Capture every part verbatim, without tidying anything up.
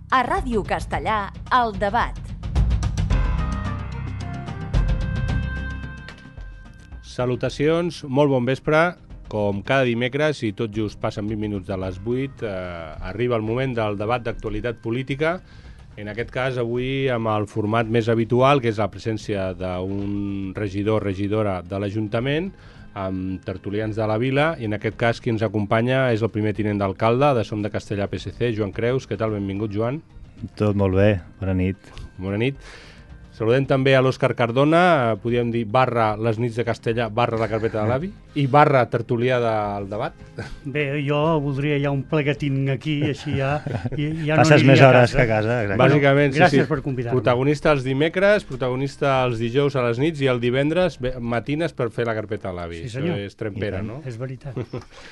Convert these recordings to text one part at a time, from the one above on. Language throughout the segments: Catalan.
A Ràdio Castellà, El Debat. Salutacions, molt bon vespre. Com cada dimecres, i tot just passen vint minuts de les vuit, eh, arriba el moment del debat d'actualitat política. En aquest cas, avui, amb el format més habitual, que és la presència d'un regidor o regidora de l'Ajuntament, amb tertulians de la vila, i en aquest cas qui ens acompanya és el primer tinent d'alcalde de Som de Castellà P S C, Joan Creus. Què tal? Benvingut, Joan. Tot molt bé, bona nit. Bona nit. Saludem també a l'Òscar Cardona, podríem dir barra les nits de Castellà, barra la carpeta de l'avi, i barra tertulià del debat. Bé, jo voldria ja un plegatín aquí, així ja, ja no Passes aniria més hores a casa. que a casa. Exacte. Bàsicament, Gràcies sí, sí. per convidar-me. Protagonista els dimecres, protagonista els dijous a les nits i el divendres bé, matines per fer la carpeta a l'avi. Sí, senyor. Això és trempera, no? És veritat.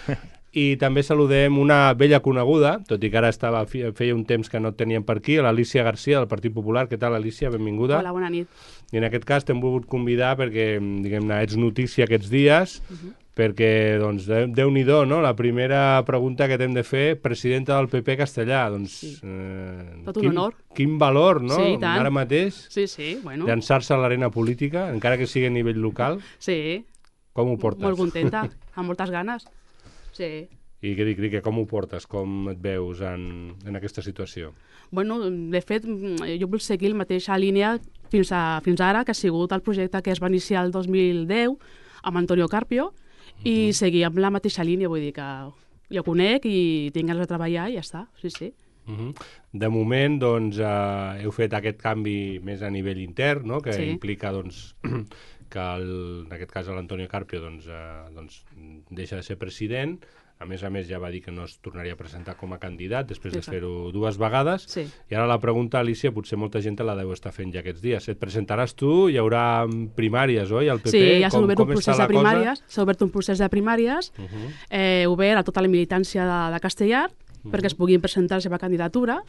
I també saludem una vella coneguda, tot i que ara estava, feia un temps que no et teníem per aquí, l'Alícia Garcia, del Partit Popular. Què tal, Alícia? Benvinguda. Hola, bona nit. I en aquest cas t'hem volgut convidar perquè, diguem-ne, ets notícia aquests dies, uh -huh. perquè, doncs, Déu-n'hi-do, no? La primera pregunta que t'hem de fer, presidenta del P P Castellà, doncs... Sí. Eh, Tot un quin, honor. Quin valor, no? Sí, i tant. Ara mateix, Sí, sí, bueno. llançar-se a l'arena política, encara que sigui a nivell local. Sí. Com ho portes? Molt contenta, amb moltes ganes. Sí. I què dic, dic, com ho portes? Com et veus en, en aquesta situació? Bueno, de fet, jo vull seguir la mateixa línia fins, a, fins ara, que ha sigut el projecte que es va iniciar el dos mil deu amb Antonio Carpio, i uh -huh. seguir amb la mateixa línia, vull dir que jo conec i tinc ganes de treballar i ja està, sí, sí. Uh -huh. De moment, doncs, eh, heu fet aquest canvi més a nivell intern, no? Que sí. implica, doncs, que el, en aquest cas l'Antonio Carpio doncs, eh, doncs, deixa de ser president. A més a més, ja va dir que no es tornaria a presentar com a candidat després de fer-ho dues vegades. Sí. I ara la pregunta, Alícia, potser molta gent la deu estar fent ja aquests dies. Et presentaràs tu? Hi haurà primàries, oi, al P P? Sí, ja s'ha obert com un procés de primàries. S'ha obert un procés de primàries, uh -huh. eh, obert a tota la militància de, de Castellar, uh -huh. perquè es puguin presentar la seva candidatura,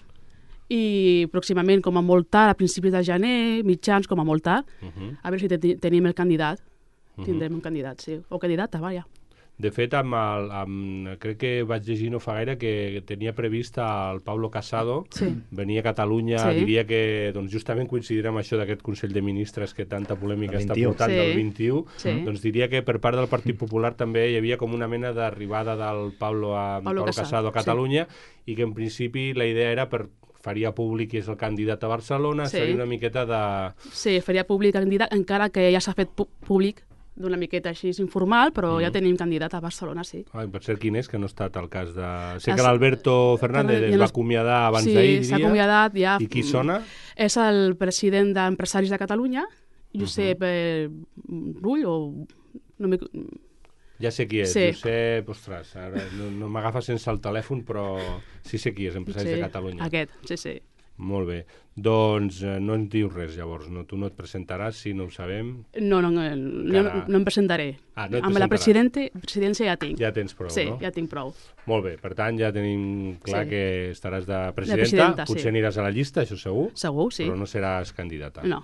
i pròximament, com a molt tard, a principis de gener, mitjans, com a molt tard, uh -huh. a veure si te tenim el candidat. Uh -huh. Tindrem un candidat, sí. O candidata, vaja. De fet, amb el, amb, crec que vaig llegir no fa gaire que tenia previst el Pablo Casado sí. venir a Catalunya, sí. diria que doncs, justament coincidirà amb això d'aquest Consell de Ministres que tanta polèmica està portant sí. del vint-i-u, sí. doncs diria que per part del Partit Popular també hi havia com una mena d'arribada del Pablo, a, Pablo, Pablo Casado a Catalunya, sí. i que en principi la idea era per faria públic que és el candidat a Barcelona, sí. seria una miqueta de... Sí, faria públic el candidat, encara que ja s'ha fet públic d'una miqueta així informal, però mm. ja tenim candidat a Barcelona, sí. Ai, per cert, quin és, que no ha estat el cas de... Sé que l'Alberto Fernández es va acomiadar abans sí, d'ahir, diria. Sí, s'ha acomiadat ja. I qui sona? És el president d'Empresaris de Catalunya, Josep uh -huh. Rull, o... No me... Ja sé qui és, sí. Josep... Ostres, ara no, no m'agafa sense el telèfon, però sí sé qui és, Empresaris sí, de Catalunya. Aquest, sí, sí. Molt bé. Doncs eh, no ens dius res, llavors. No? Tu no et presentaràs, si no ho sabem? No, no, no, no, no em presentaré. Ah, no et Amb la presidència ja tinc. Ja tens prou, sí, no? Sí, ja tinc prou. Molt bé, per tant, ja tenim clar sí. que estaràs de presidenta. De presidenta Potser sí. aniràs a la llista, això segur. Segur, sí. Però no seràs candidata. No.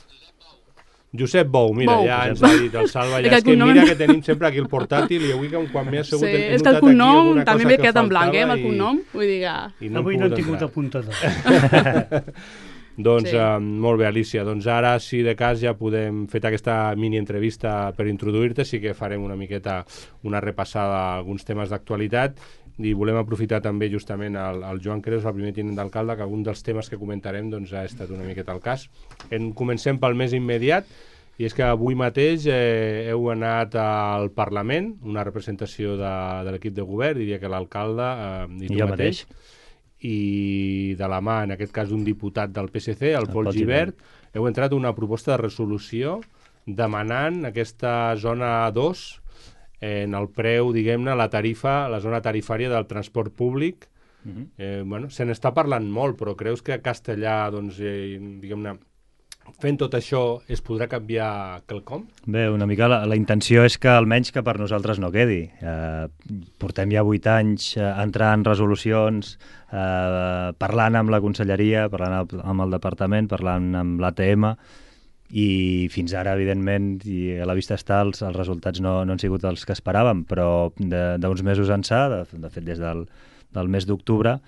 Josep Bou, mira, Bou. ja ens ha dit el Salva, ja, és que mira no... que tenim sempre aquí el portàtil i avui que quan m'he assegut sí, he és que el cognom també m'he quedat en blanc, eh, amb el i... cognom, vull dir que... I no avui no hem tingut apuntador. Doncs sí. uh, molt bé, Alícia, doncs ara si de cas ja podem fer aquesta mini entrevista per introduir-te, sí que farem una miqueta una repassada a alguns temes d'actualitat i volem aprofitar també justament el, el Joan Creus, el primer tinent d'alcalde, que algun dels temes que comentarem doncs, ha estat una miqueta el cas. En, comencem pel més immediat, i és que avui mateix eh, heu anat al Parlament, una representació de, de l'equip de govern, diria que l'alcalde eh, i tu I mateix, mateix, i de la mà, en aquest cas, d'un diputat del P S C, el, el Pol Gibert, heu entrat una proposta de resolució demanant aquesta zona dos en el preu, diguem-ne, la tarifa, la zona tarifària del transport públic. Uh-huh. eh, bueno, se n'està parlant molt, però creus que a Castellà, doncs, eh, diguem-ne, fent tot això es podrà canviar quelcom? Bé, una mica la, la intenció és que almenys que per nosaltres no quedi. Eh, portem ja vuit anys eh, entrant resolucions, eh, parlant amb la conselleria, parlant amb el departament, parlant amb l'A T M, i fins ara, evidentment, i a la vista està, els, els resultats no, no han sigut els que esperàvem, però d'uns mesos ençà, de, de fet des del, del mes d'octubre,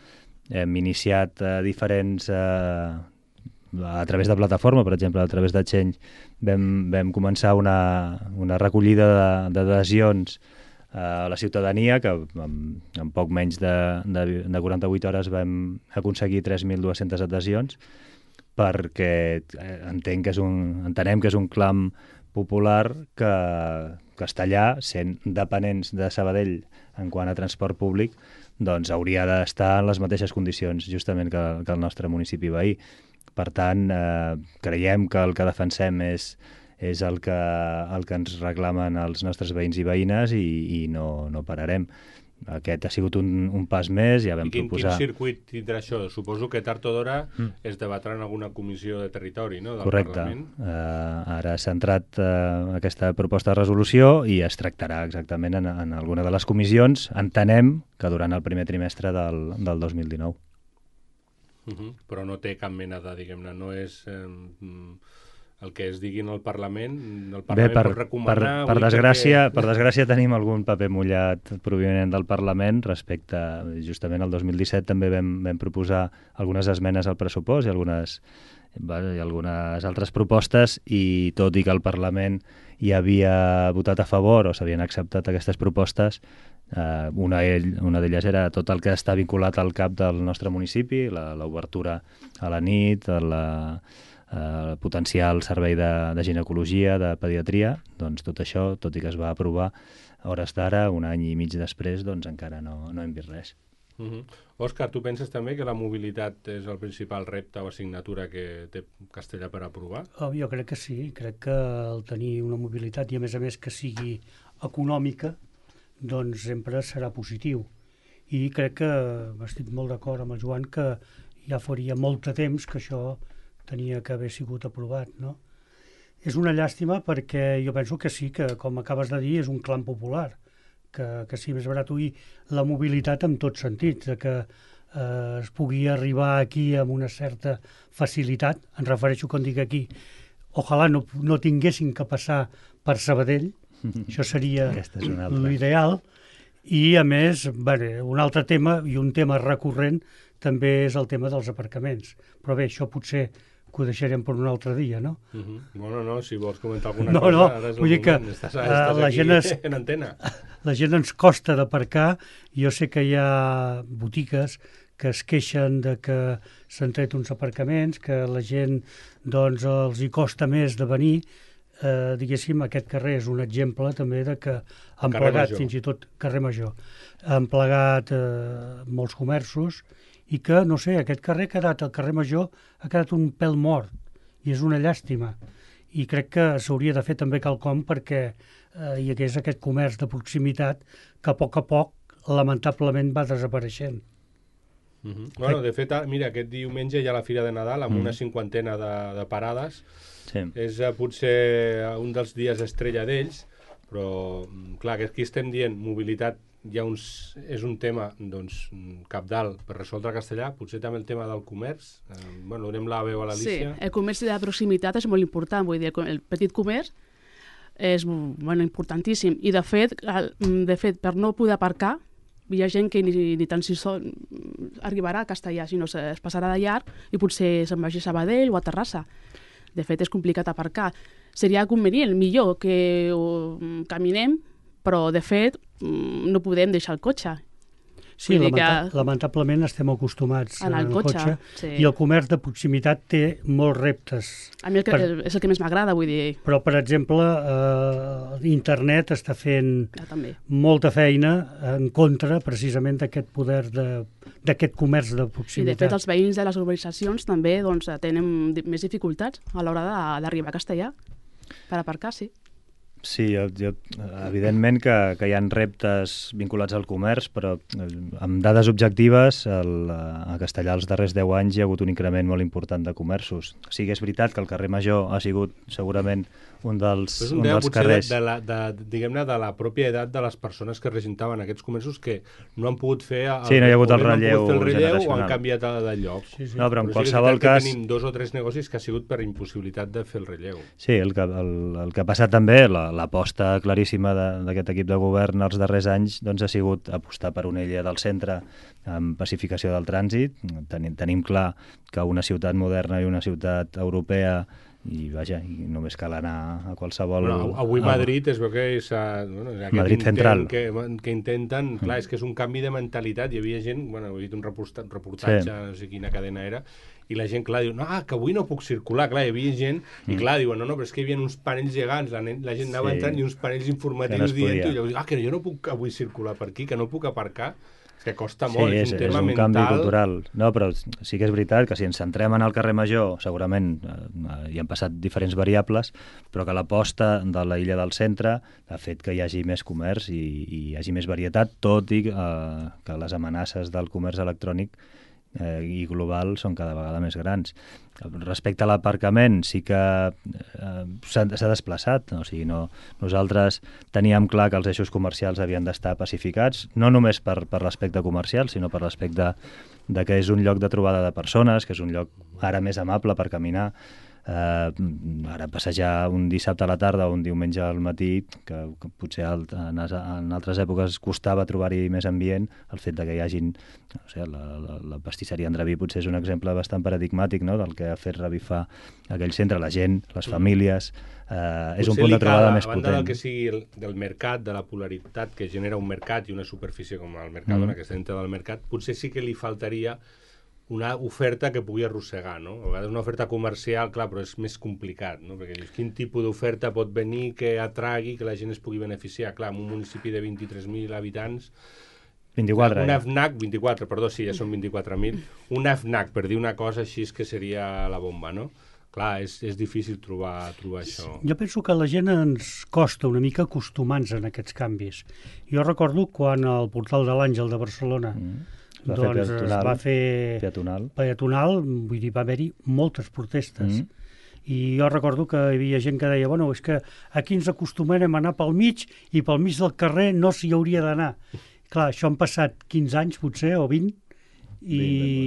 hem iniciat eh, diferents... Eh, a través de plataforma, per exemple, a través de Change, vam, vam començar una, una recollida d'adhesions a la ciutadania, que en, en poc menys de, de, de quaranta-vuit hores vam aconseguir tres mil dues-centes adhesions, perquè entenc que és un, entenem que és un clam popular que Castellà, sent dependents de Sabadell en quant a transport públic, doncs hauria d'estar en les mateixes condicions justament que, que el nostre municipi veí. Per tant, eh, creiem que el que defensem és, és el, que, el que ens reclamen els nostres veïns i veïnes i, i no, no pararem. Aquest ha sigut un, un pas més, ja vam I quin, proposar... quin circuit tindrà això? Suposo que tard o d'hora mm. es debatrà en alguna comissió de territori, no?, del Correcte. Parlament. Uh, ara s'ha entrat uh, aquesta proposta de resolució i es tractarà exactament en, en alguna de les comissions. Entenem que durant el primer trimestre del, del dos mil dinou. Uh -huh. Però no té cap mena de, diguem-ne, no és eh, el que es digui en el Parlament. El Parlament Bé, per, pot recomanar... per, per, desgràcia, perquè... per desgràcia tenim algun paper mullat provinent del Parlament respecte, justament el dos mil disset també vam, vam proposar algunes esmenes al pressupost i algunes, i algunes altres propostes, i tot i que el Parlament hi havia votat a favor o s'havien acceptat aquestes propostes, Uh, una, ell, una d'elles era tot el que està vinculat al cap del nostre municipi, l'obertura a la nit, el uh, potencial servei de, de ginecologia, de pediatria, doncs tot això, tot i que es va aprovar a hores d'ara, un any i mig després, doncs encara no, no hem vist res. Uh -huh. Òscar, tu penses també que la mobilitat és el principal repte o assignatura que té Castellà per aprovar? Oh, jo crec que sí, crec que el tenir una mobilitat i a més a més que sigui econòmica, doncs sempre serà positiu. I crec que estic molt d'acord amb el Joan que ja faria molt de temps que això tenia que haver sigut aprovat, no? És una llàstima perquè jo penso que sí, que com acabes de dir és un clam popular, que, que sí, més baratuir la mobilitat en tots sentits, de que eh, es pugui arribar aquí amb una certa facilitat, em refereixo quan dic aquí, ojalà no, no tinguessin que passar per Sabadell, això seria l'ideal. I, a més, bé, un altre tema, i un tema recurrent, també és el tema dels aparcaments. Però bé, això potser que ho deixarem per un altre dia, no? Uh -huh. Bueno, no, si vols comentar alguna no, cosa, no, ara és el vull dir moment. que Estàs, uh, estàs la aquí gent es, en antena. La gent ens costa d'aparcar. Jo sé que hi ha botigues que es queixen de que s'han tret uns aparcaments, que la gent, doncs, els hi costa més de venir. Eh, diguéssim, aquest carrer és un exemple també de que han plegat, fins i tot carrer Major, han plegat eh, molts comerços i que, no sé, aquest carrer ha quedat, el carrer Major ha quedat un pèl mort i és una llàstima. I crec que s'hauria de fer també quelcom perquè eh, hi hagués aquest comerç de proximitat que a poc a poc lamentablement va desapareixent. Uh -huh. Bueno, de fet, mira, aquest diumenge hi ha la Fira de Nadal amb mm. una cinquantena de, de parades. Sí. És uh, potser un dels dies estrella d'ells, però clar, que aquí estem dient mobilitat hi ha uns, és un tema doncs, cabdal per resoldre a Castellà, potser també el tema del comerç. Eh, bueno, donem la veu a l'Alicia. Sí, el comerç de proximitat és molt important, vull dir, el petit comerç és bueno, importantíssim, i de fet, de fet, per no poder aparcar, hi ha gent que ni, ni tan si sol arribarà a Castellà, sinó es passarà de llarg i potser se'n vagi a Sabadell o a Terrassa. De fet, és complicat aparcar. Seria convenient, millor que uh, caminem, però, de fet, um, no podem deixar el cotxe. Sí, lamenta que... lamentablement estem acostumats en el cotxe, cotxe sí. I el comerç de proximitat té molts reptes. A mi el que, per... és el que més m'agrada, vull dir. Però, per exemple, eh, internet està fent ja, també. molta feina en contra, precisament, d'aquest poder de d'aquest comerç de proximitat. I, de fet, els veïns de les urbanitzacions també doncs, tenen més dificultats a l'hora d'arribar a Castellà per aparcar, sí. Sí, jo, jo, evidentment que, que hi ha reptes vinculats al comerç, però amb dades objectives, el, a Castellà els darrers deu anys hi ha hagut un increment molt important de comerços. Sí que és veritat que el carrer Major ha sigut segurament un dels, és un un tema dels potser carrers. de, de, la, de, diguem-ne, de la pròpia edat de les persones que regentaven aquests comerços que no han pogut fer el, Sí, no hi ha hagut el o bé no han relleu pogut fer el relleu o generacional. han canviat de lloc. Sí, sí. No, però en Però sí que és qualsevol veritat que cas... tenim dos o tres negocis que ha sigut per impossibilitat de fer el relleu. Sí, el que, el, el que ha passat també, la- l'aposta claríssima de- d'aquest equip de govern els darrers anys doncs, ha sigut apostar per una illa del centre amb pacificació del trànsit. Tenim, tenim clar que una ciutat moderna i una ciutat europea i vaja, i només cal anar a qualsevol... Bueno, avui a- Madrid es veu que és, uh, bueno, és aquest Madrid intent central. que, que intenten, clar, és que és un canvi de mentalitat. Hi havia gent, bueno, he vist un reportatge, reportatge Sí. no sé quina cadena era, i la gent, clar, diu, no, ah, que avui no puc circular. Clar, hi havia gent, i clar, diuen, no, no, però és que hi havia uns panells gegants, la, nen- la gent anava Sí. entrant i uns panells Que no informatius es podia. dient-ho, i llavors, ah, que jo no puc avui circular per aquí, que no puc aparcar. És que costa Sí, molt, és, és un és tema un mental. canvi cultural. No, però sí que és veritat que si ens centrem en el carrer Major, segurament eh, hi han passat diferents variables, però que l'aposta de la illa del centre ha fet que hi hagi més comerç i, i hi hagi més varietat, tot i eh, que les amenaces del comerç electrònic eh, i global són cada vegada més grans. Respecte a l'aparcament, sí que eh, s'ha s'ha desplaçat. O sigui, no, nosaltres teníem clar que els eixos comercials havien d'estar pacificats, no només per, per l'aspecte comercial, sinó per l'aspecte de que és un lloc de trobada de persones, que és un lloc ara més amable per caminar. Eh, ara passejar un dissabte a la tarda o un diumenge al matí, que, que potser alt, en, en altres èpoques costava trobar-hi més ambient, el fet de que hi hagin, no sé, la, la, la pastisseria Andreví potser és un exemple bastant paradigmàtic, no?, del que ha fet revifar aquell centre, la gent, les famílies, eh, és un Potser punt li de trobada cal, més a banda potent. del que sigui el, del mercat, de la polaritat que genera un mercat i una superfície com el Mercadona, Mm. que està dintre del mercat, potser sí que li faltaria una oferta que pugui arrossegar, no? A vegades una oferta comercial, clar, però és més complicat, no? Perquè dius, quin tipus d'oferta pot venir que atragui, que la gent es pugui beneficiar? Clar, en un municipi de vint-i-tres mil habitants, vint-i-quatre, una ja. FNAC, vint-i-quatre, perdó, sí, ja són vint-i-quatre mil, una FNAC, per dir una cosa així, és que seria la bomba, no? Clar, és, és difícil trobar, trobar això. Jo penso que a la gent ens costa una mica acostumar-nos en aquests canvis. Jo recordo quan el portal de l'Àngel de Barcelona Mm. Es va fer doncs es peatonal. va fer Peatonal. peatonal, vull dir, va haver-hi moltes protestes. Mm. I jo recordo que hi havia gent que deia, bueno, és que aquí ens acostumem a anar pel mig i pel mig del carrer no s'hi hauria d'anar. Clar, això han passat quinze anys, potser, o vint, i,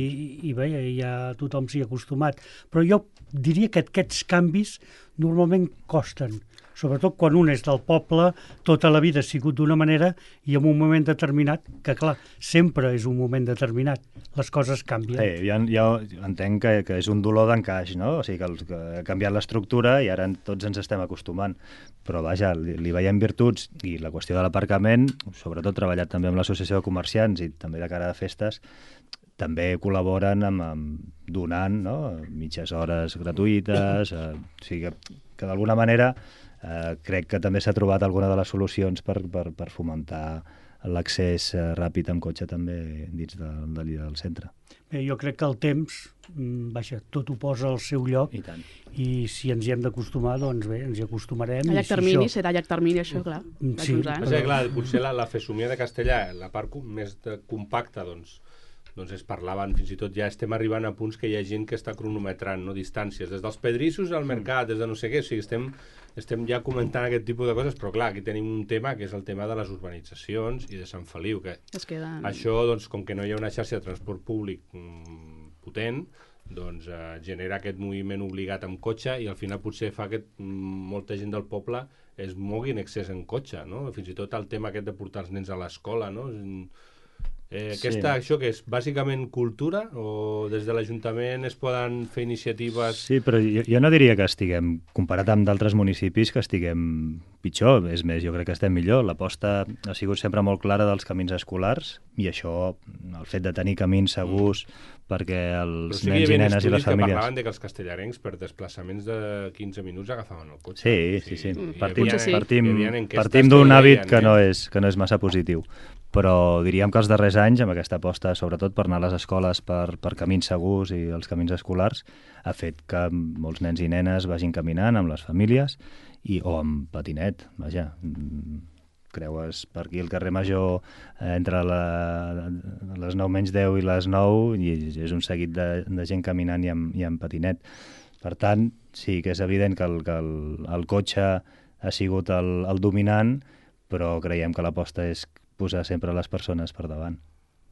i bé, ja tothom s'hi ha acostumat. Però jo diria que aquests canvis normalment costen, sobretot quan un és del poble, tota la vida ha sigut d'una manera i en un moment determinat, que clar, sempre és un moment determinat, les coses canvien. Sí, jo, jo entenc que, que és un dolor d'encaix, no? O sigui, que, el, que ha canviat l'estructura i ara tots ens estem acostumant. Però vaja, li, li veiem virtuts i la qüestió de l'aparcament, sobretot treballat també amb l'associació de comerciants i també de cara a festes, també col·laboren amb, amb donant, no?, mitges hores gratuïtes, eh, o sigui que, que d'alguna manera eh, crec que també s'ha trobat alguna de les solucions per, per, per fomentar l'accés eh, ràpid amb cotxe també dins de, de l'illa del centre. Bé, jo crec que el temps, mm, vaja, tot ho posa al seu lloc I tant. i si ens hi hem d'acostumar, doncs bé, ens hi acostumarem. A i llarg si termini, això- serà a llarg termini, això, clar. D'aquí Sí, uns anys. O sigui, clar, potser la, la fesomia de Castellà, la part com- més de, compacta, doncs, doncs es parlaven, fins i tot ja estem arribant a punts que hi ha gent que està cronometrant, no, distàncies, des dels pedrissos al mercat, des de no sé què, o sigui, estem, estem ja comentant aquest tipus de coses, però clar, aquí tenim un tema que és el tema de les urbanitzacions i de Sant Feliu, que Es queden... això, doncs, com que no hi ha una xarxa de transport públic mm, potent, doncs eh, genera aquest moviment obligat amb cotxe i al final potser fa que mm, molta gent del poble es mogui en excés en cotxe, no? Fins i tot el tema aquest de portar els nens a l'escola, no? Eh, aquesta, Sí. això que és bàsicament cultura o des de l'Ajuntament es poden fer iniciatives... Sí, però jo, jo no diria que estiguem, comparat amb d'altres municipis, que estiguem pitjor. És més, jo crec que estem millor. L'aposta ha sigut sempre molt clara dels camins escolars i això, el fet de tenir camins segurs perquè Però els sí que hi nens i havia nenes i estudis les que famílies... parlaven de que els castellarencs per desplaçaments de quinze minuts agafaven el cotxe. Sí, sí, sí. hi Partim, havia- sí. partim, hi havia enquestes partim que d'un ho hàbit deien, que eh? no, és, que no és massa positiu. Però diríem que els darrers anys, amb aquesta aposta, sobretot per anar a les escoles per, per camins segurs i els camins escolars, ha fet que molts nens i nenes vagin caminant amb les famílies i, o amb patinet, vaja. Mm, creues per aquí el carrer Major eh, entre la, les nou menys deu i les nou i és un seguit de, de gent caminant i amb, i amb patinet. Per tant, sí que és evident que el, que el, el cotxe ha sigut el, el dominant, però creiem que l'aposta és posar sempre les persones per davant.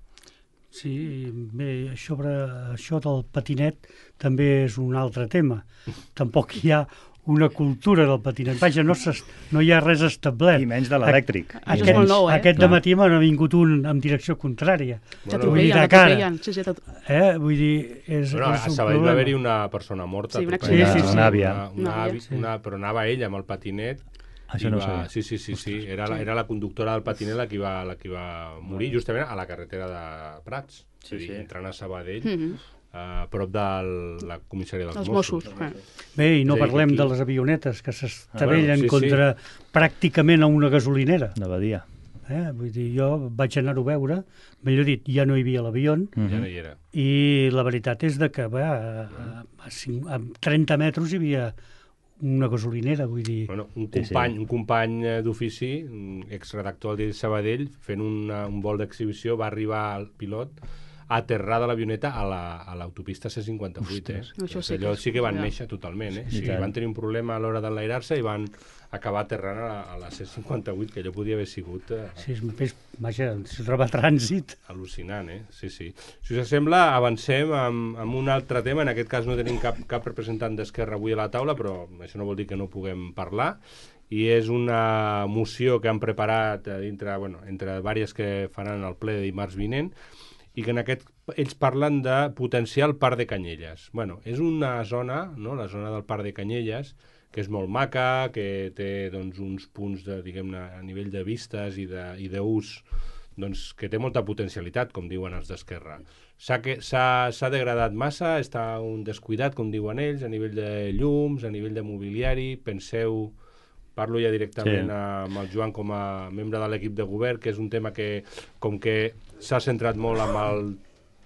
Sí, bé, sobre això del patinet també és un altre tema. Tampoc hi ha una cultura del patinet. Vaja, no, no hi ha res establert. I menys de l'elèctric. Això és molt nou, eh? Aquest dematí m'ha vingut un en direcció contrària. Ja t'ho veien, ja t'ho veien. Sí, sí, eh? Vull dir, és, bueno, és a un Sabadell problema. va haver-hi una persona morta. Sí, una Sí, sí, sí. Una àvia. Una, una, Una àvia, avi, sí. una, però anava ella amb el patinet. Això i no ho va, sabia. sí, sí, sí, sí. Era, la, era la conductora del patinet la que va, la que va morir justament a la carretera de Prats. Sí, és a dir, sí. entrant a Sabadell, Mm -hmm. a prop de la comissaria dels Els Mossos. Mossos. Eh. Bé, i no És a dir, parlem aquí- de les avionetes que s'estavellen Ah, bueno, sí, sí. contra pràcticament a una gasolinera. Una badia. Eh? Vull dir, jo vaig anar-ho a veure, millor dit, ja no hi havia l'avió, Ja no hi era. i la veritat és de que va, a, a, cinc, a trenta metres hi havia una gasolinera, vull dir... Bueno, un Sí, sí. company, un company eh, d'ofici, un exredactor del diari Sabadell, fent una, un vol d'exhibició, va arribar al pilot a aterrar de l'avioneta a la- a l'autopista C cinquanta-vuit. Eh? Això Doncs sí que allò és- sí que van ja. néixer totalment. Eh? Sí, Sí, tant. van tenir un problema a l'hora d'enlairar-se i van acabar aterrant a la, a la C cinquanta-vuit, que allò podia haver sigut eh, Si és, és, vaja, si troba trànsit... al·lucinant, eh? Sí, sí. Si us sembla, avancem amb, amb un altre tema. En aquest cas no tenim cap, cap representant d'Esquerra avui a la taula, però això no vol dir que no puguem parlar. I és una moció que han preparat eh, dintre, bueno, entre diverses que faran el ple de dimarts vinent, i que en aquest ells parlen de potenciar el Parc de Canyelles. Bueno, és una zona, no?, la zona del Parc de Canyelles, que és molt maca, que té doncs, uns punts de, diguem-ne, a nivell de vistes i de- i d'ús, doncs, que té molta potencialitat, com diuen els d'Esquerra. S'ha que- s'ha s'ha degradat massa, està un descuidat, com diuen ells, a nivell de llums, a nivell de mobiliari. Penseu, parlo ja directament Sí. amb el Joan com a membre de l'equip de govern, que és un tema que, com que s'ha centrat molt amb el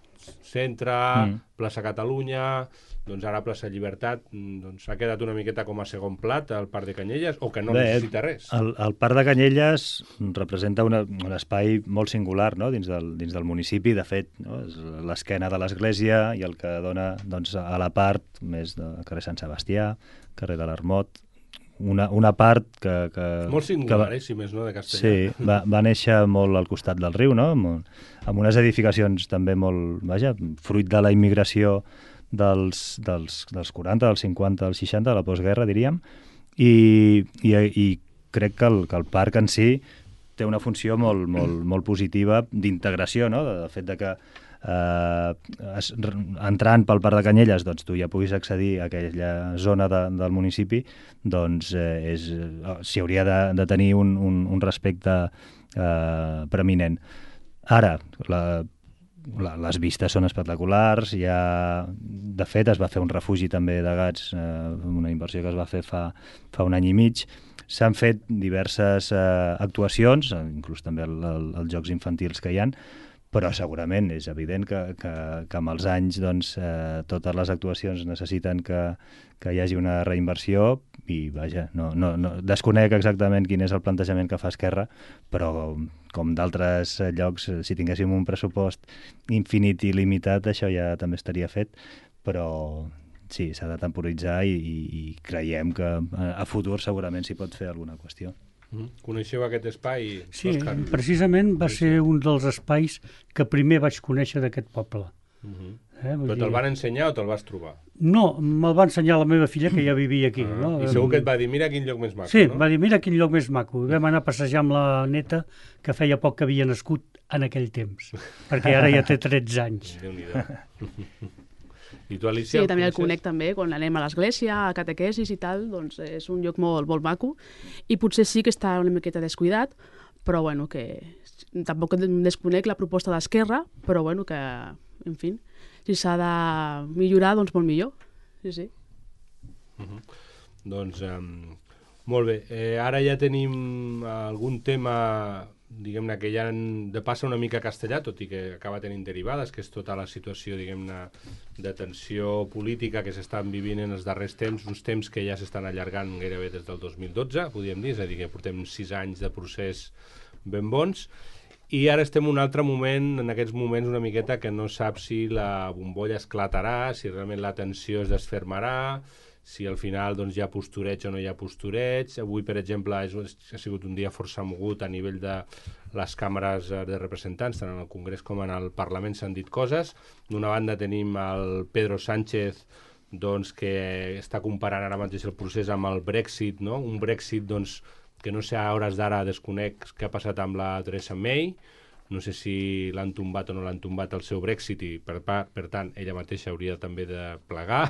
centre, Mm. plaça Catalunya, doncs ara plaça Llibertat, mm, doncs s'ha quedat una miqueta com a segon plat el Parc de Canyelles, o que no Bé, necessita res. El, el Parc de Canyelles representa una, un espai molt singular, no?, dins del, dins del municipi. De fet, no?, és l'esquena de l'església i el que dona, doncs, a la part més de carrer Sant Sebastià, carrer de l'Armot, una, una part que... que Molt que singular, va- eh, si més no, de Castellà. Sí, va, va néixer molt al costat del riu, no?, amb, amb unes edificacions també molt, vaja, fruit de la immigració dels, dels, dels quaranta, dels cinquanta, dels seixanta, de la postguerra, diríem, i, i, i crec que el, que el parc en si té una funció molt, molt, molt positiva d'integració, no?, de, de fet de que eh, es, entrant pel Parc de Canyelles doncs, tu ja puguis accedir a aquella zona de, del municipi, doncs eh, és, eh, s'hi hauria de, de tenir un, un, un respecte eh, preeminent. Ara, la, la, les vistes són espectaculars, ja, de fet es va fer un refugi també de gats, eh, una inversió que es va fer fa, fa un any i mig. S'han fet diverses eh, actuacions, eh, inclús també el, el, els jocs infantils que hi han, però segurament és evident que, que, que amb els anys doncs, eh, totes les actuacions necessiten que, que hi hagi una reinversió i vaja, no, no, no, desconec exactament quin és el plantejament que fa Esquerra, però com d'altres llocs, si tinguéssim un pressupost infinit i limitat, això ja també estaria fet, però sí, s'ha de temporitzar i, i, i creiem que a futur segurament s'hi pot fer alguna qüestió. Mm. Coneixeu aquest espai? Sí, Òscar? precisament va ser un dels espais que primer vaig conèixer d'aquest poble. Mm -hmm. Eh? Vull Però te'l dir- van ensenyar o te'l vas trobar? No, me'l va ensenyar la meva filla, que ja vivia aquí. Ah, no? I segur que et va dir, mira quin lloc més maco, Sí, no? va dir, mira quin lloc més maco. I vam anar a passejar amb la neta, que feia poc que havia nascut en aquell temps, perquè ara ja té tretze anys. Déu-n'hi-do. I tu, Sí, Alicia? també el coneixes? conec també, quan anem a l'església, a catequesis i tal, doncs és un lloc molt, molt maco, i potser sí que està una miqueta descuidat, però bueno, que tampoc desconec la proposta d'Esquerra, però bueno, que, en fi, si s'ha de millorar, doncs molt millor. Sí, sí. Uh -huh. Doncs, um, molt bé. Eh, ara ja tenim algun tema, diguem-ne, que ja han de passar una mica a castellà, tot i que acaba tenint derivades, que és tota la situació, diguem-ne, de tensió política que s'estan vivint en els darrers temps, uns temps que ja s'estan allargant gairebé des del dos mil dotze, podríem dir, és a dir, que portem sis anys de procés ben bons. I ara estem en un altre moment, en aquests moments una miqueta que no sap si la bombolla esclatarà, si realment la tensió es desfermarà, si al final doncs, hi ha postureig o no hi ha postureig. Avui, per exemple, és, ha sigut un dia força mogut a nivell de les càmeres de representants, tant en el Congrés com en el Parlament s'han dit coses. D'una banda tenim el Pedro Sánchez, doncs, que està comparant ara mateix el procés amb el Brexit, no? Un Brexit doncs, que no sé a hores d'ara desconec què ha passat amb la Theresa May, no sé si l'han tombat o no l'han tombat el seu Brexit i per, per tant ella mateixa hauria també de plegar.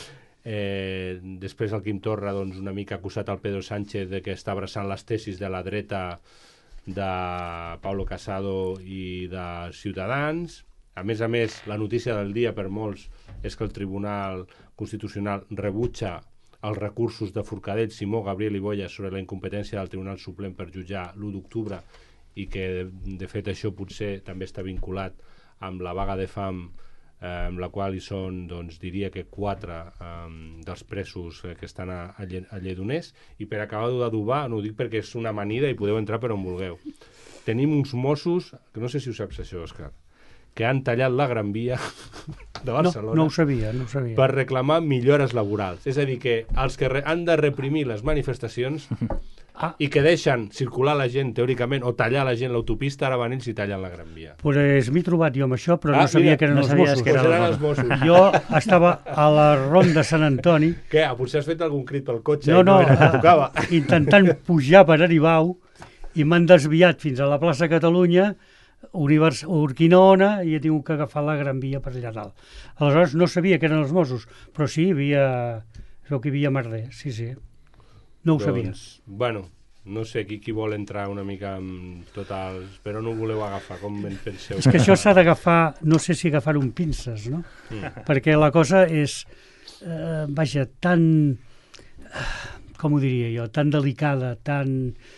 Eh, després el Quim Torra doncs, una mica acusat al Pedro Sánchez de que està abraçant les tesis de la dreta de Pablo Casado i de Ciutadans. A més a més, la notícia del dia per molts és que el Tribunal Constitucional rebutja els recursos de Forcadell, Simó, Gabriel i Boya sobre la incompetència del Tribunal Suprem per jutjar l'u d'octubre i que, de fet, això potser també està vinculat amb la vaga de fam eh, amb la qual hi són, doncs, diria que quatre eh, dels presos eh, que estan a, a, Lle a Lledoners. I per acabar d'adobar, no ho dic perquè és una amanida i podeu entrar per on vulgueu. Tenim uns Mossos, que no sé si ho saps això, Òscar, que han tallat la Gran Via de Barcelona no, no ho sabia, no ho sabia. per reclamar millores laborals. És a dir, que els que han de reprimir les manifestacions ah. i que deixen circular la gent, teòricament, o tallar la gent l'autopista, ara van ells i tallen la Gran Via. Pues m'he trobat jo amb això, però ah, no sabia mira, que eren no els Mossos. Que eren pues els Mossos. Jo estava a la Ronda Sant Antoni. Què? Potser has fet algun crit pel cotxe no, i no, no era que tocava. Intentant pujar per Aribau i m'han desviat fins a la plaça Catalunya, Univers Urquinaona, i he tingut que agafar la Gran Via per allà dalt. Aleshores no sabia que eren els Mossos, però sí, hi havia, es veu que hi havia merder, sí, sí. No ho doncs, sabia. Bueno, no sé, qui, qui vol entrar una mica amb tot el... Però no ho voleu agafar, com en penseu? És que això s'ha d'agafar, no sé si agafar un pinces, no? Mm. Perquè la cosa és, eh, vaja, tan, com ho diria jo, tan delicada, tan,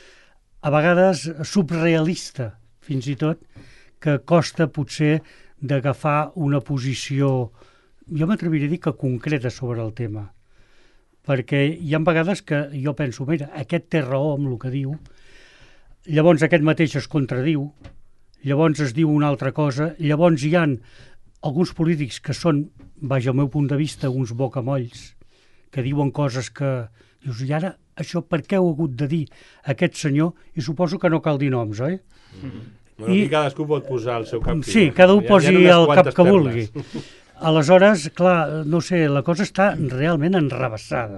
a vegades subrealista, fins i tot, que costa potser d'agafar una posició, jo m'atreviria a dir que concreta sobre el tema. Perquè hi ha vegades que jo penso, mira, aquest té raó amb el que diu, llavors aquest mateix es contradiu, llavors es diu una altra cosa, llavors hi ha alguns polítics que són, vaja, al meu punt de vista, uns bocamolls, que diuen coses que... Dius, i ara això per què ho ha hagut de dir aquest senyor? I suposo que no cal dir noms, oi? Mm-hmm. Bueno, I, aquí cadascú pot posar el seu cap. Sí, cada un posi el cap que vulgui. Aleshores, clar, no sé, la cosa està realment enrevessada.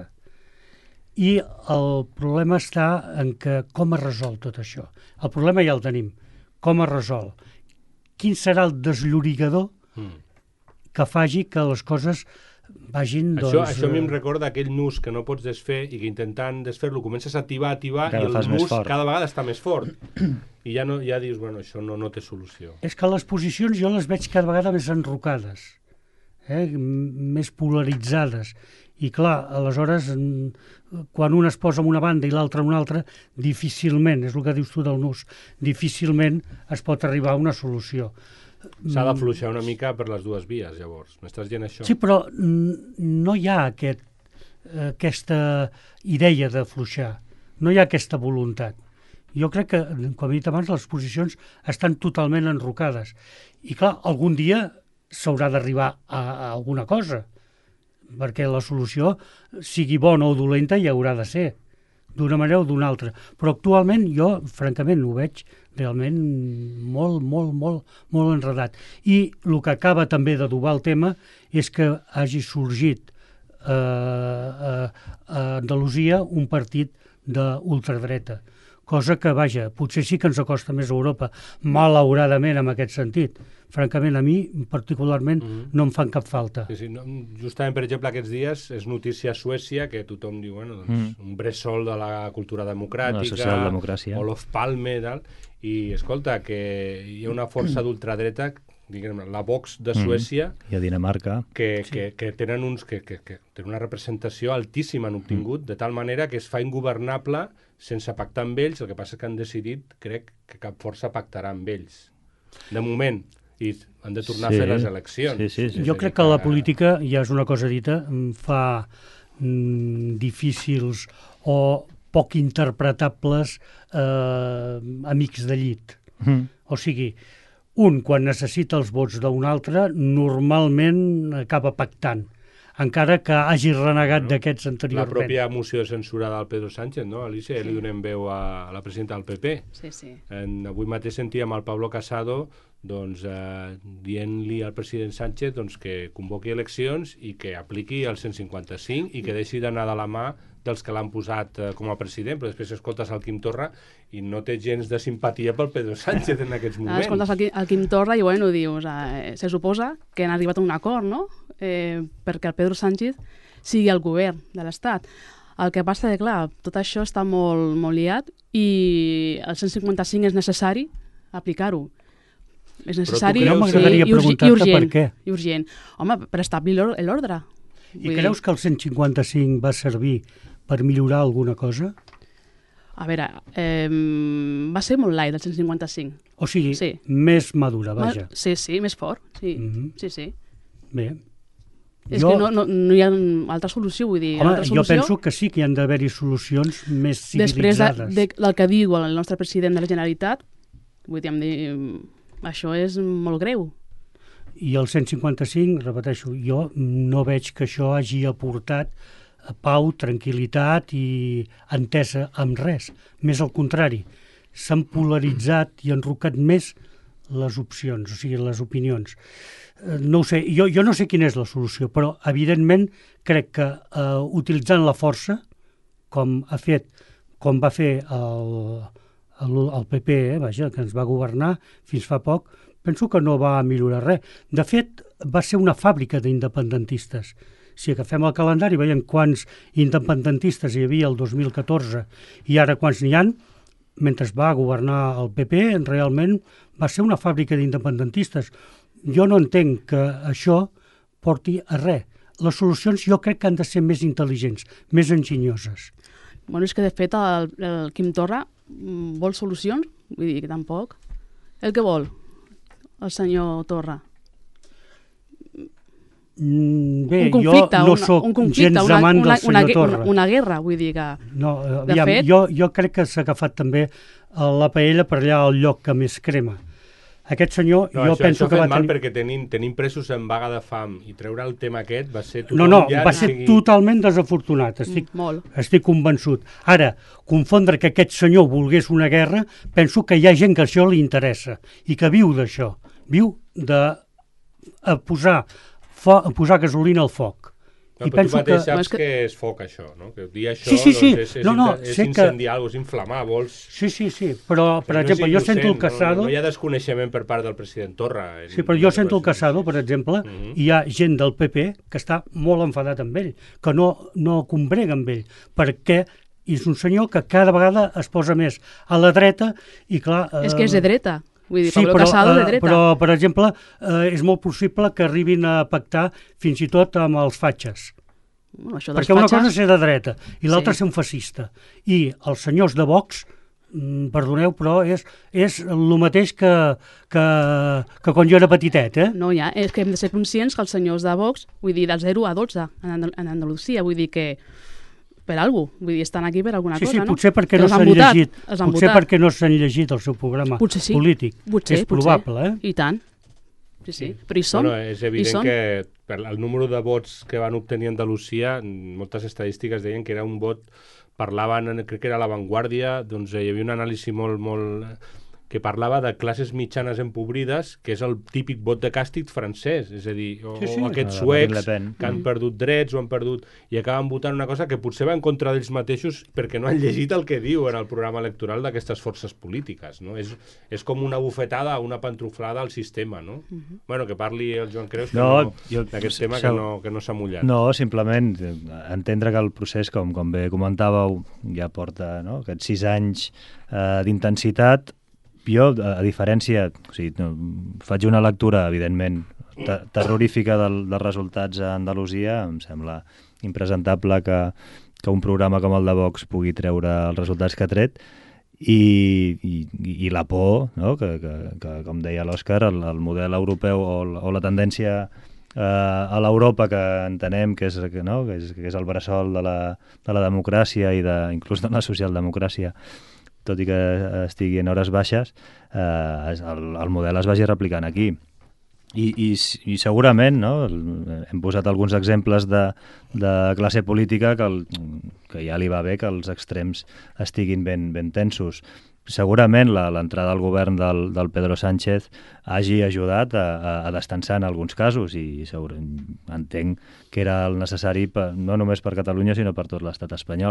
I el problema està en que com es resol tot això. El problema ja el tenim. Com es resol? Quin serà el desllorigador mm. que faci que les coses vagin, doncs... Això, això a mi em recorda aquell nus que no pots desfer i que intentant desfer-lo comences a ativar, ativar i el nus cada vegada està més fort. I ja, no, ja dius, bueno, això no, no té solució. És que les posicions jo les veig cada vegada més enrocades, eh? més polaritzades. I clar, aleshores, quan un es posa en una banda i l'altre en una altra, difícilment, és el que dius tu del nus, difícilment es pot arribar a una solució. S'ha de fluixar una mica per les dues vies, llavors. M'estàs dient això? Sí, però no hi ha aquest, aquesta idea de fluixar. No hi ha aquesta voluntat. Jo crec que, com he dit abans, les posicions estan totalment enrocades. I clar, algun dia s'haurà d'arribar a, a alguna cosa, perquè la solució, sigui bona o dolenta, hi haurà de ser, d'una manera o d'una altra. Però actualment jo, francament, ho veig realment molt, molt, molt, molt enredat. I el que acaba també d'adobar el tema és que hagi sorgit eh, a, a Andalusia un partit d'ultradreta, cosa que, vaja, potser sí que ens acosta més a Europa, malauradament en aquest sentit. Francament, a mi, particularment, mm-hmm. no em fan cap falta. Sí, sí, no, justament, per exemple, aquests dies és notícia a Suècia que tothom diu, bueno, doncs, mm. un bressol de la cultura democràtica, Olof Palme, tal, i, escolta, que hi ha una força d'ultradreta, diguem, la Vox de Suècia, mm. i a Dinamarca, que, sí. que, que tenen uns que, que, que tenen una representació altíssima han obtingut, mm. de tal manera que es fa ingovernable sense pactar amb ells. El que passa és que han decidit, crec, que cap força pactarà amb ells. De moment, i han de tornar sí, a fer les eleccions. Sí, sí, sí. Jo crec que la política, ja és una cosa dita, fa mm, difícils o poc interpretables eh, amics de llit. Mm. O sigui, un, quan necessita els vots d'un altre, normalment acaba pactant, encara que hagi renegat bueno, d'aquests anteriorment. La pròpia moció de censura del Pedro Sánchez, no, Alicia? Sí. Li donem veu a, a la presidenta del P P. Sí, sí. En, avui mateix sentíem el Pablo Casado doncs, eh, dient-li al president Sánchez doncs, que convoqui eleccions i que apliqui el cent cinquanta-cinc i que deixi d'anar de la mà dels que l'han posat eh, com a president, però després escoltes el Quim Torra i no té gens de simpatia pel Pedro Sánchez en aquests moments. Ah, escoltes el, Quim, el Quim Torra i bueno, dius, eh, se suposa que han arribat a un acord, no? Eh, perquè el Pedro Sánchez sigui el govern de l'Estat. El que passa és que, clar, tot això està molt, molt liat i el cent cinquanta-cinc és necessari aplicar-ho. És necessari creus, sí, i, urgent, i, urgent, per què? i urgent. Home, per establir l'ordre. I creus dir... que el cent cinquanta-cinc va servir per millorar alguna cosa? A veure, eh, va ser molt light el cent cinquanta-cinc. O sigui, sí. més madura, vaja. Sí, sí, més fort. Sí, mm -hmm. sí, sí. Bé. És jo... que no, no, no hi ha altra solució, vull dir. Home, altra solució... jo penso que sí que hi han d'haver-hi solucions més civilitzades. Després de, de, del que diu el nostre president de la Generalitat, vull dir, em dir, això és molt greu. I el cent cinquanta-cinc, repeteixo, jo no veig que això hagi aportat pau, tranquil·litat i entesa amb res. Més al contrari, s'han polaritzat i enrocat més les opcions, o sigui, les opinions. No ho sé, jo, jo no sé quina és la solució, però evidentment crec que eh, utilitzant la força, com ha fet, com va fer el, el, el P P, eh, vaja, que ens va governar fins fa poc, penso que no va millorar res. De fet, va ser una fàbrica d'independentistes. Si agafem el calendari, veiem quants independentistes hi havia el dos mil catorze i ara quants n'hi ha, mentre va governar el P P, realment va ser una fàbrica d'independentistes. Jo no entenc que això porti a res. Les solucions jo crec que han de ser més intel·ligents, més enginyoses. Bueno, és que de fet el, el Quim Torra vol solucions, vull dir que tampoc. El que vol, el senyor Torra? Bé, un conflicte, jo no una, soc un conflicte, gens una, amant una, del senyor una, Torra. Una, una guerra, vull dir que... No, aviam, fet... jo, jo crec que s'ha agafat també la paella per allà al lloc que més crema. Aquest senyor, no, jo això, penso això que va mal tenir... perquè tenim, tenim presos en vaga de fam i treure el tema aquest va ser... No, no, va ser sigui... totalment desafortunat, estic, mm, estic convençut. Ara, confondre que aquest senyor volgués una guerra, penso que hi ha gent que això li interessa i que viu d'això, viu de a posar, fo, a posar gasolina al foc. No, I però penso tu mateix que... saps que... que és foc, això, no? Que dir això sí, sí, sí. doncs, és, és, no, no, és sé incendiar, que... és inflamar, vols... Sí, sí, sí, però, per exemple, no jo sento el Casado... No, no hi ha desconeixement per part del president Torra. En, sí, però jo sento el Casado, per exemple, uh -huh. hi ha gent del P P que està molt enfadat amb ell, que no, no combrega amb ell, perquè és un senyor que cada vegada es posa més a la dreta i, clar... És que és de dreta. Vull dir, sí, Pablo però, Casado de dreta. però, per exemple, eh, és molt possible que arribin a pactar fins i tot amb els fatxes. Bueno, això perquè una fatxes... cosa és ser de dreta i l'altra sí. ser un fascista. I els senyors de Vox, mm, perdoneu, però és, és el mateix que, que, que quan jo era petitet, eh? No, ja, és que hem de ser conscients que els senyors de Vox, vull dir, del zero a dotze en, Andal en Andalusia, vull dir que per alguna cosa, vull dir, estan aquí per alguna sí, cosa, sí, no? Potser perquè que no s'han llegit, potser votat. perquè no s'han llegit el seu programa sí. polític. Potser, és potser. probable, eh? I tant. Sí, sí, però hi som. Bueno, és evident que per el número de vots que van obtenir a Andalusia, moltes estadístiques deien que era un vot, parlaven, crec que era La Vanguardia, doncs hi havia un anàlisi molt, molt que parlava de classes mitjanes empobrides, que és el típic vot de càstig francès, és a dir, o, sí, sí. o aquests Ah, suecs que mm. han perdut drets o han perdut i acaben votant una cosa que potser va en contra d'ells mateixos perquè no han llegit el que diu en el programa electoral d'aquestes forces polítiques, no? És, és com una bufetada, una pantruflada al sistema, no? Uh -huh. Bueno, que parli el Joan Creus no, no, jo, d'aquest tema que no, que no s'ha mullat. No, simplement entendre que el procés, com, com bé comentàveu, ja porta no, aquests sis anys eh, d'intensitat. Jo, a, a diferència, o sigui, no, faig una lectura, evidentment, te terrorífica del, dels resultats a Andalusia. Em sembla impresentable que, que un programa com el de Vox pugui treure els resultats que ha tret. I, i, i la por, no? que, que, que, com deia l'Òscar, el, el model europeu o, o la tendència eh, a l'Europa que entenem que és, que, no? que, és, que és el bressol de la, de la democràcia i de, inclús de la socialdemocràcia, tot i que estigui en hores baixes, eh, el, el model es vagi replicant aquí. I, i, i segurament, no? Hem posat alguns exemples de, de classe política que, el, que ja li va bé que els extrems estiguin ben, ben tensos. Segurament l'entrada al govern del, del Pedro Sánchez hagi ajudat a, a, a destensar en alguns casos i segur, entenc que era el necessari per, no només per Catalunya sinó per tot l'estat espanyol.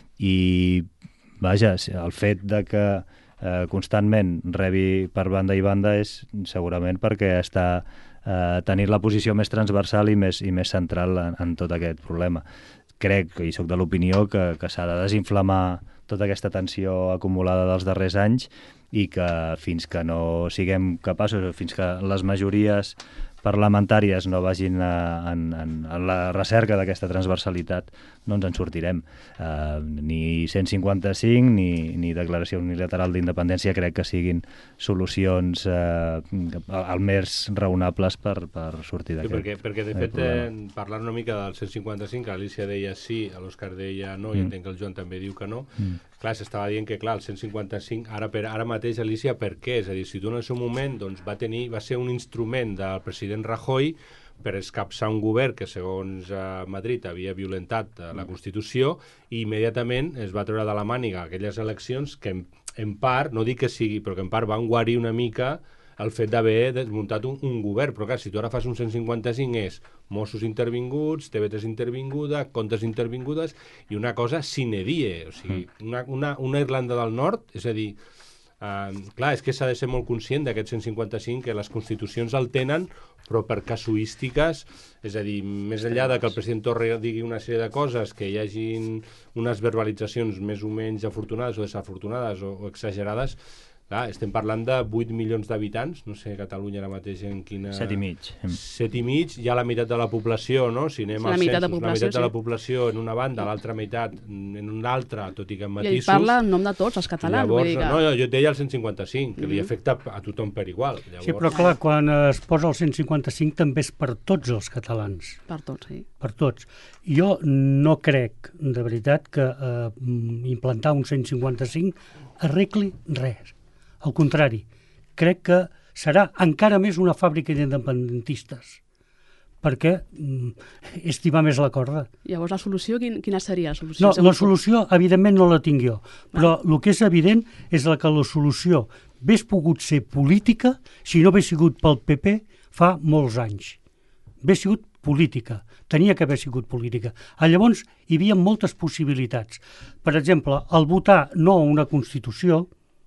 I vaja, el fet de que Eh, constantment rebi per banda i banda és segurament perquè està eh, tenint la posició més transversal i més, i més central en, en tot aquest problema. Crec, i sóc de l'opinió, que, que s'ha de desinflamar tota aquesta tensió acumulada dels darrers anys i que fins que no siguem capaços, fins que les majories parlamentàries no vagin a, en, en, en la recerca d'aquesta transversalitat, no ens en sortirem. Uh, ni cent cinquanta-cinc ni, ni declaració unilateral d'independència crec que siguin solucions uh, al més raonables per, per sortir d'aquest sí, perquè, perquè de fet, eh, parlant una mica del cent cinquanta-cinc, l'Alicia deia sí, l'Òscar deia no, mm. i entenc que el Joan també diu que no. Mm. Clar, s'estava dient que clar, el cent cinquanta-cinc, ara, per, ara mateix, Alicia, per què? És a dir, si tu en el seu moment doncs, va, tenir, va ser un instrument del president Rajoy per escapçar un govern que, segons eh, Madrid, havia violentat eh, la Constitució i immediatament es va treure de la màniga aquelles eleccions que, en, en part, no dic que sigui, però que en part van guarir una mica el fet d'haver desmuntat un, un govern. Però clar, si tu ara fas un cent cinquanta-cinc és Mossos intervinguts, T V tres intervinguda, comptes intervingudes i una cosa sine die. O sigui, una, una, una Irlanda del Nord, és a dir, Uh, clar, és que s'ha de ser molt conscient d'aquest cent cinquanta-cinc, que les constitucions el tenen, però per casuístiques, és a dir, més enllà de que el president Torra digui una sèrie de coses, que hi hagin unes verbalitzacions més o menys afortunades o desafortunades o, o exagerades, clar, estem parlant de vuit milions d'habitants, no sé, Catalunya ara mateix en quina... set i mig. set i mig, ja la meitat de la població, no? Si anem als censos, la meitat de la població en una banda, l'altra meitat en una altra, tot i que en matisos... I ell parla en nom de tots, els catalans. Llavors, vull dir que... no, jo et deia el cent cinquanta-cinc, que mm-hmm. li afecta a tothom per igual. Llavors... Sí, però clar, quan es posa el cent cinquanta-cinc també és per tots els catalans. Per tots, sí. Per tots. Jo no crec, de veritat, que eh, implantar un cent cinquanta-cinc arregli res. Al contrari, crec que serà encara més una fàbrica d'independentistes, perquè mm, és tibar més la corda. Llavors, la solució, quin, quina seria la solució? No, la solució, evidentment, no la tinc jo, però el que és evident és que la solució hagués pogut ser política si no hagués sigut pel P P fa molts anys. Hagués sigut política, tenia que haver sigut política. Llavors, hi havia moltes possibilitats. Per exemple, el votar no a una Constitució,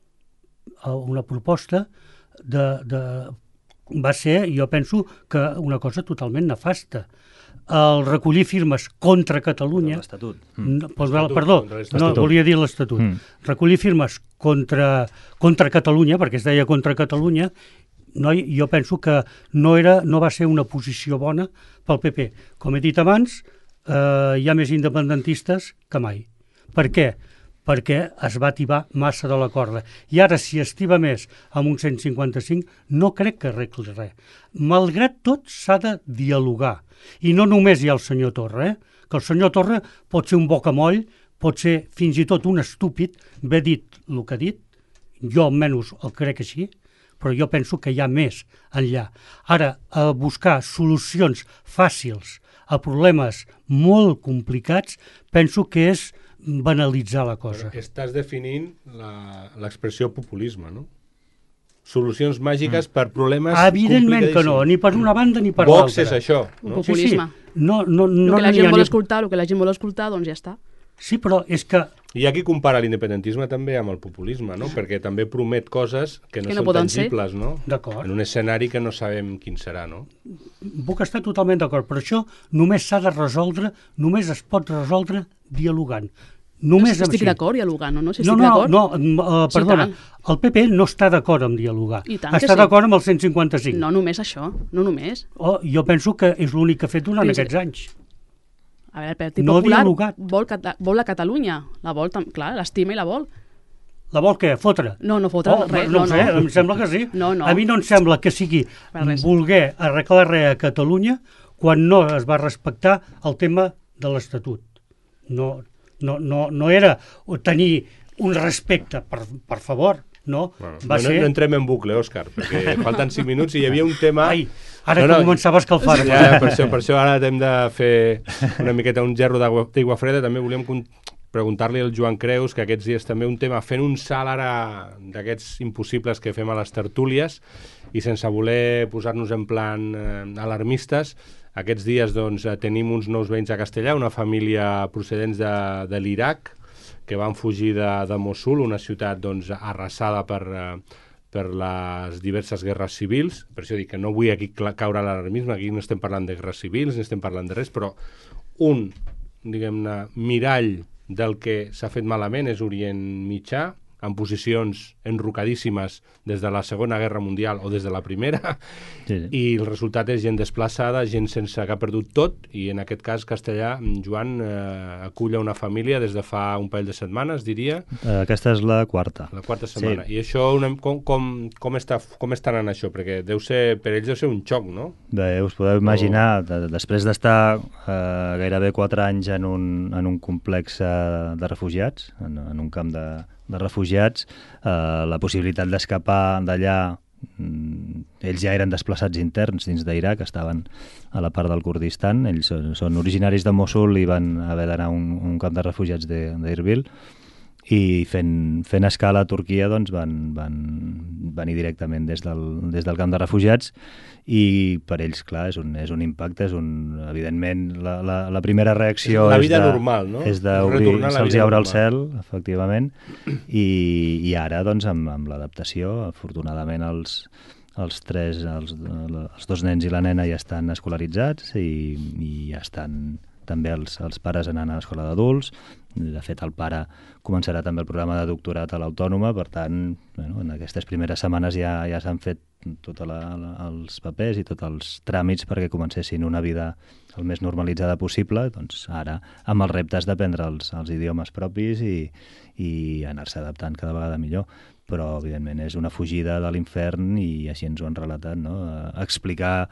una proposta de, de, va ser, jo penso, que una cosa totalment nefasta. El recollir firmes contra Catalunya... L'Estatut. No, pues, perdó, no, volia dir l'Estatut. Mm. Recollir firmes contra, contra Catalunya, perquè es deia contra Catalunya, no, jo penso que no, era, no va ser una posició bona pel P P. Com he dit abans, eh, hi ha més independentistes que mai. Per què? Perquè es va tibar massa de la corda. I ara, si es tiba més amb un cent cinquanta-cinc, no crec que arregli res. Malgrat tot, s'ha de dialogar. I no només hi ha el senyor Torra, eh? Que el senyor Torra pot ser un bocamoll, pot ser fins i tot un estúpid, haver dit el que ha dit, jo almenys el crec així, però jo penso que hi ha més enllà. Ara, a buscar solucions fàcils a problemes molt complicats, penso que és banalitzar la cosa. Però estàs definint l'expressió populisme, no? Solucions màgiques mm. per problemes evidentment que no, ni per una banda ni per l'altra. Vox és això. No? Populisme. Sí, sí. No, no, no, el que la gent no vol ni... escoltar, el que la gent vol escoltar, doncs ja està. Sí, però és que... Hi ha qui compara l'independentisme també amb el populisme, no? Perquè també promet coses que no, que no són tangibles, ser. No? D'acord. En un escenari que no sabem quin serà, no? Puc estar totalment d'acord, però això només s'ha de resoldre, només es pot resoldre dialogant. Només no, estic d'acord dialogant, no? No, si no, no, no, uh, perdona, sí, el P P no està d'acord amb dialogar, està sí. d'acord amb el cent cinquanta-cinc. No només això, no només. Oh, jo penso que és l'únic que ha fet durant Fins... aquests anys. A veure, el Partit no Popular dialogat. vol, vol la Catalunya, la vol, clar, l'estima i la vol. La vol què? Fotre? No, no fotre oh, res. No, no, sé, no. em sembla que sí. No, no. A mi no em sembla que sigui voler arreglar res a Catalunya quan no es va respectar el tema de l'Estatut. No... No, no, no era tenir un respecte, per, per favor, no? Bueno, Va no, ser... no, no entrem en bucle, Òscar, perquè falten cinc minuts i hi havia un tema... Ai, ara no, que no, començava a escalfar. Ja, per això, per això ara hem de fer una miqueta un gerro d'aigua d'aigua freda. També volíem preguntar-li al Joan Creus, que aquests dies també un tema, fent un salt ara d'aquests impossibles que fem a les tertúlies i sense voler posar-nos en plan eh, alarmistes, aquests dies doncs, tenim uns nous veïns a Castellar, una família procedents de, de l'Iraq, que van fugir de, de Mossul, una ciutat doncs, arrasada per, eh, per les diverses guerres civils. Per això dic que no vull aquí caure a l'alarmisme, aquí no estem parlant de guerres civils, no estem parlant de res, però un, diguem-ne, mirall del que s'ha fet malament és Orient Mitjà, en posicions enrocadíssimes des de la Segona Guerra Mundial o des de la Primera, sí, sí. I el resultat és gent desplaçada, gent sense que ha perdut tot, i en aquest cas Castellar, Joan, eh, acull una família des de fa un parell de setmanes, diria. Aquesta és la quarta. La quarta setmana. Sí. I això, una, com, com, com, està, com estan en això? Perquè deu ser, per ells deu ser un xoc, no? Bé, us podeu imaginar, o... de, després d'estar eh, gairebé quatre anys en un, en un complex eh, de refugiats, en, en un camp de de refugiats, eh, la possibilitat d'escapar d'allà, mm, ells ja eren desplaçats interns dins d'Iraq, estaven a la part del Kurdistan, ells són, són originaris de Mossul i van haver d'anar a un, un camp de refugiats d'Irbil, i fent, fent escala a Turquia doncs van, van venir directament des del, des del camp de refugiats, i per ells, clar, és un, és un impacte, és un, evidentment, la, la, la primera reacció la és vida de, normal, no? És d'obrir, se'ls obre el cel, efectivament, i, i ara, doncs, amb, amb l'adaptació, afortunadament, els, els tres, els, els dos nens i la nena ja estan escolaritzats i, i ja estan també els, els pares anant a l'escola d'adults. De fet, el pare començarà també el programa de doctorat a l'Autònoma, per tant, bueno, en aquestes primeres setmanes ja, ja s'han fet tots els papers i tots els tràmits perquè comencessin una vida el més normalitzada possible. Doncs ara, amb els reptes d'aprendre els, els idiomes propis i, i anar-se adaptant cada vegada millor. Però, evidentment, és una fugida de l'infern i així ens ho han relatat, no? Explicar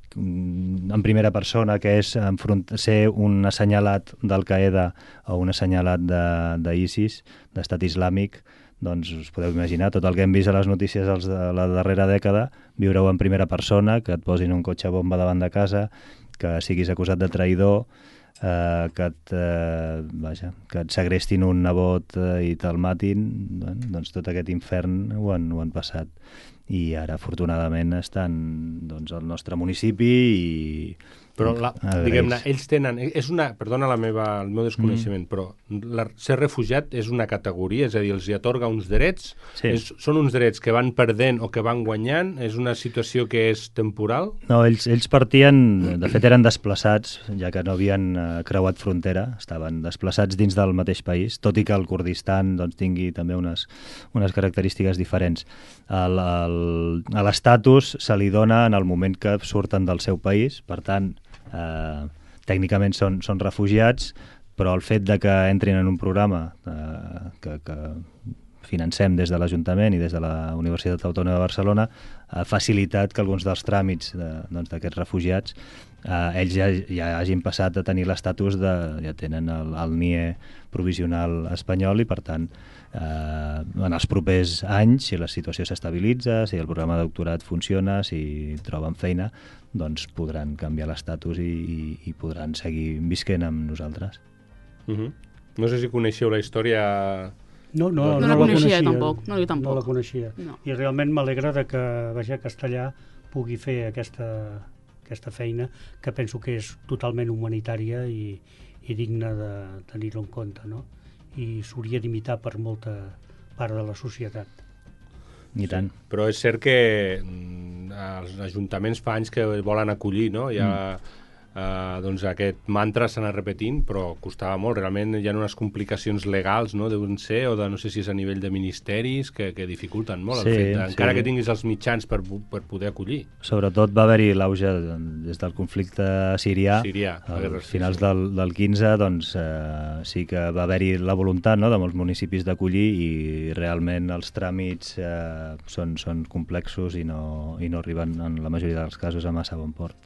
en primera persona que és ser un assenyalat d'Al-Qaeda o un assenyalat d'ISIS, d'Estat Islàmic, doncs us podeu imaginar tot el que hem vist a les notícies de la darrera dècada, viure-ho en primera persona, que et posin un cotxe bomba davant de casa, que siguis acusat de traïdor, eh, que, et, eh, vaja, que et segrestin un nebot eh, i te'l matin, doncs tot aquest infern ho han, ho han passat. I ara, afortunadament, estan doncs, al nostre municipi i... Però, la, diguem-ne, ells tenen... És una, perdona la meva, el meu desconeixement, mm. però la, ser refugiat és una categoria, és a dir, els hi atorga uns drets, sí. és, són uns drets que van perdent o que van guanyant, és una situació que és temporal? No, ells, ells partien, de fet eren desplaçats, ja que no havien uh, creuat frontera, estaven desplaçats dins del mateix país, tot i que el Kurdistan doncs, tingui també unes, unes característiques diferents. A l'estatus se li dona en el moment que surten del seu país, per tant, eh, tècnicament són, són refugiats, però el fet de que entrin en un programa eh, que, que financem des de l'Ajuntament i des de la Universitat Autònoma de Barcelona ha facilitat que alguns dels tràmits d'aquests de, doncs, refugiats eh, ells ja, ja hagin passat a tenir l'estatus de... ja tenen el, el N I E provisional espanyol i, per tant, eh, en els propers anys, si la situació s'estabilitza, si el programa de doctorat funciona, si troben feina, doncs podran canviar l'estatus i, i, i podran seguir visquent amb nosaltres. Uh-huh. No sé si coneixeu la història... No, no, no, no, no la coneixia, coneixia tampoc. No, jo tampoc. No la coneixia. No. I realment m'alegra de que Baixar Castellar pugui fer aquesta, aquesta feina, que penso que és totalment humanitària i, i digna de tenir-ho en compte, no? I s'hauria d'imitar per molta part de la societat. I tant. Sí, però és cert que els ajuntaments fa anys que volen acollir, no? Hi ha... Mm. Uh, doncs aquest mantra s'ha anat repetint, però costava molt. Realment hi ha unes complicacions legals, no?, deuen ser, o de no sé si és a nivell de ministeris, que, que dificulten molt sí, el fet de, sí. encara que tinguis els mitjans per, per poder acollir. Sobretot va haver-hi l'auge des del conflicte sirià, Sirià als finals sí. del, del quinze, doncs eh, sí que va haver-hi la voluntat, no?, de molts municipis d'acollir, i realment els tràmits eh, són, són complexos i no, i no arriben en la majoria dels casos a massa bon port.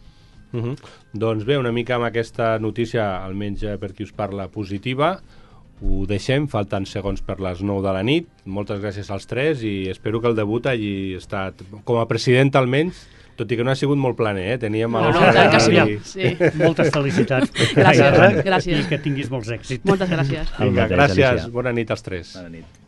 Uh-huh. Doncs bé, una mica amb aquesta notícia, almenys per qui us parla, positiva, ho deixem, falten segons per les nou de la nit. Moltes gràcies als tres i espero que el debut hagi estat, com a president almenys, tot i que no ha sigut molt planer, eh? Teníem... No, el... no, tant que sí. i... sí. Moltes felicitats. Gràcies, Gerra, gràcies. I que tinguis molts èxits. Moltes gràcies. Vinga, mateix, gràcies. Alicia. Bona nit als tres. Bona nit.